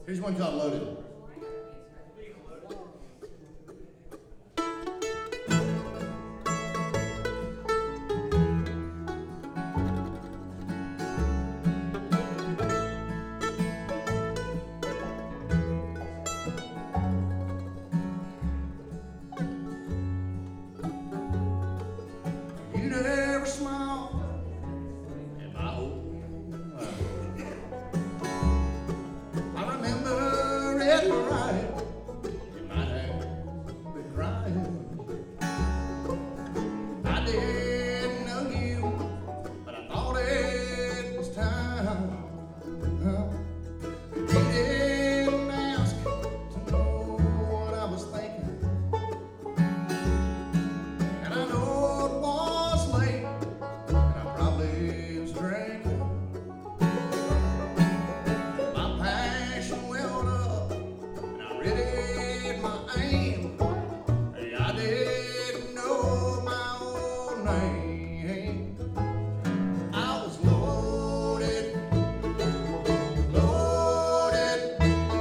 Here's one called Loaded. You never smile in my old eyes. I remember it right. You might have been crying. I didn't know you, but I thought it was time. You didn't ask to know what I was thinking, and I know it was late, and I probably was drinking. My passion welled up, and I readied my aim. Hey, I didn't know my own name. I was loaded, loaded.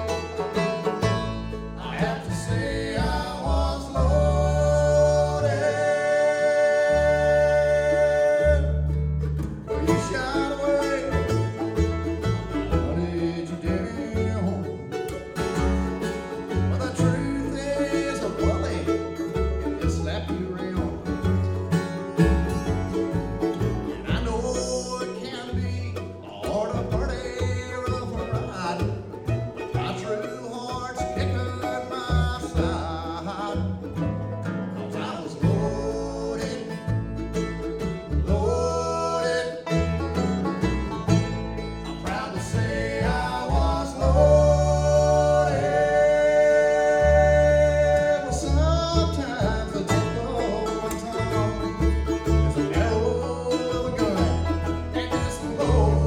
I have to say I was loaded. Well, you shied away, wanted you down. Well, the truth is a bully can just slap you around. And I know it can be hard to party, rough and ride, but my true heart's kicking my side. 'Cause I was loaded, loaded. I'm proud to say I was loaded. Well, sometimes the tip of my tongue is an arrow of a gun, and it's loaded.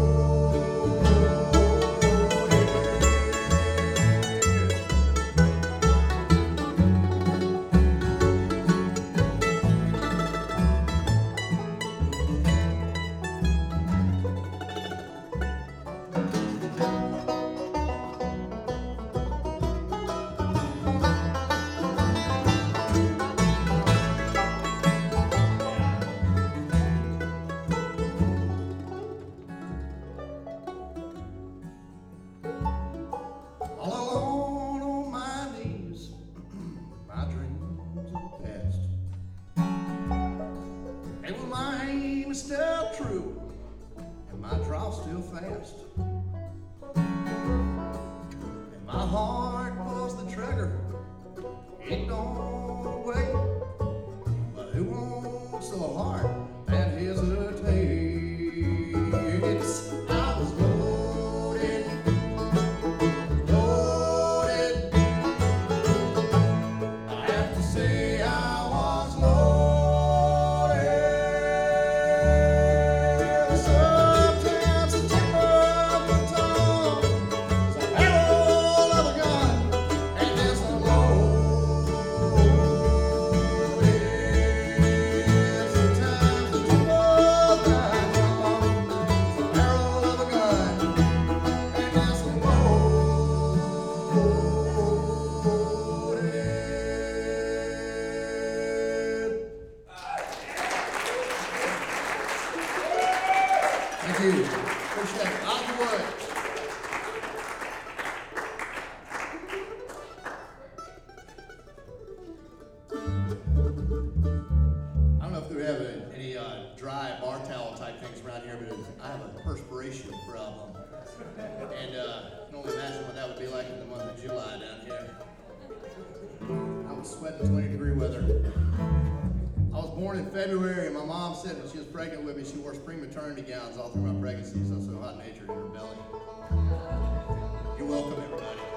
All alone on my knees, my dreams are past. And when my aim is still true, and my draw still fast, and my heart pulls the trigger, it don't wait. But who wants a heart that hesitates? I was loaded, loaded. I have to say I was loaded. Sometimes the tip of my tongue is an arrow of a gun, and it's a loaded. Sometimes the tip of my tongue is an arrow of a gun, and it's a loaded. Thank you. Appreciate it. Out the way. I don't know if we have any dry bar towel type things around here, but I have a perspiration problem. And I can only imagine what that would be like in the month of July down here. I was sweating 20-degree weather. I was born in February, and my mom said when she was pregnant with me, she wore spring maternity gowns all through my pregnancy, so I was so hot-natured in her belly. You're welcome, everybody.